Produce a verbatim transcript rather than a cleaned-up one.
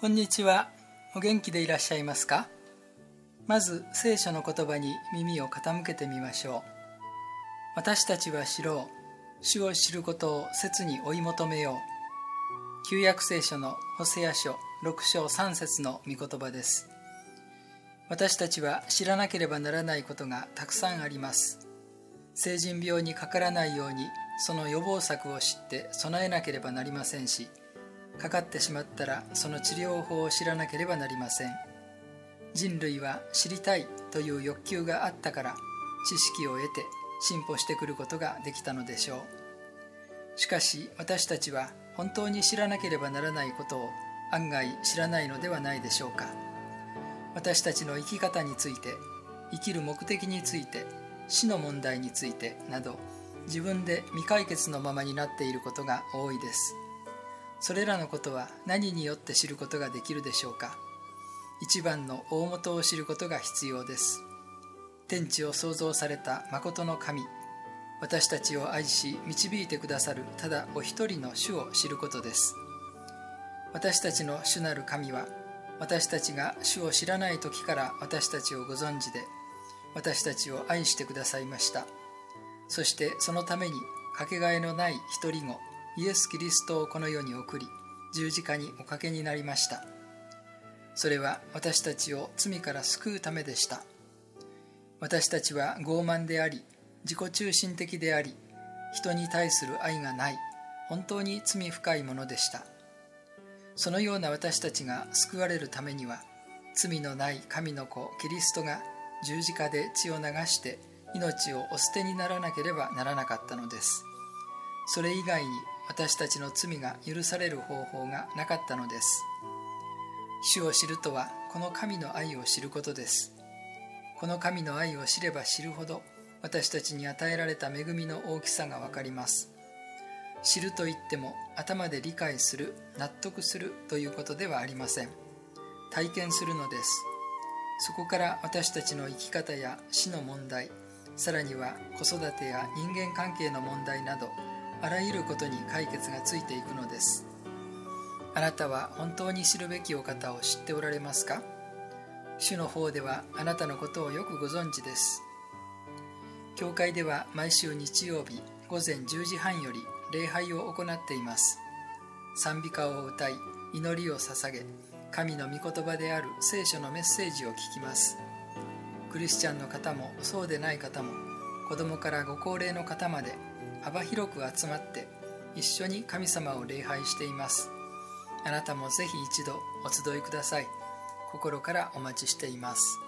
こんにちは。お元気でいらっしゃいますか？まず聖書の言葉に耳を傾けてみましょう。私たちは知ろう。主を知ることを切に追い求めよう。旧約聖書のホセア書ろく章さん節の御言葉です。私たちは知らなければならないことがたくさんあります。成人病にかからないようにその予防策を知って備えなければなりませんし、かかってしまったらその治療法を知らなければなりません。人類は知りたいという欲求があったから知識を得て進歩してくることができたのでしょう。しかし私たちは本当に知らなければならないことを案外知らないのではないでしょうか。私たちの生き方について、生きる目的について、死の問題についてなど、自分で未解決のままになっていることが多いです。それらのことは何によって知ることができるでしょうか。一番の大元を知ることが必要です。天地を創造された誠の神、私たちを愛し導いてくださるただお一人の主を知ることです。私たちの主なる神は、私たちが主を知らない時から私たちをご存知で、私たちを愛してくださいました。そしてそのためにかけがえのない一人子、イエス・キリストをこの世に送り、十字架におかけになりました。それは私たちを罪から救うためでした。私たちは傲慢であり、自己中心的であり、人に対する愛がない、本当に罪深いものでした。そのような私たちが救われるためには、罪のない神の子キリストが十字架で血を流して命をお捨てにならなければならなかったのです。それ以外に私たちの罪が許される方法がなかったのです。主を知るとはこの神の愛を知ることです。この神の愛を知れば知るほど私たちに与えられた恵みの大きさがわかります。知るといっても頭で理解する、納得するということではありません。体験するのです。そこから私たちの生き方や死の問題、さらには子育てや人間関係の問題など、あらゆることに解決がついていくのです。あなたは本当に知るべきお方を知っておられますか？主の方ではあなたのことをよくご存知です。教会では毎週日曜日午前じゅうじはんより礼拝を行っています。賛美歌を歌い、祈りを捧げ、神の御言葉である聖書のメッセージを聞きます。クリスチャンの方もそうでない方も、子供からご高齢の方まで幅広く集まって一緒に神様を礼拝しています。あなたもぜひ一度お集いください。心からお待ちしています。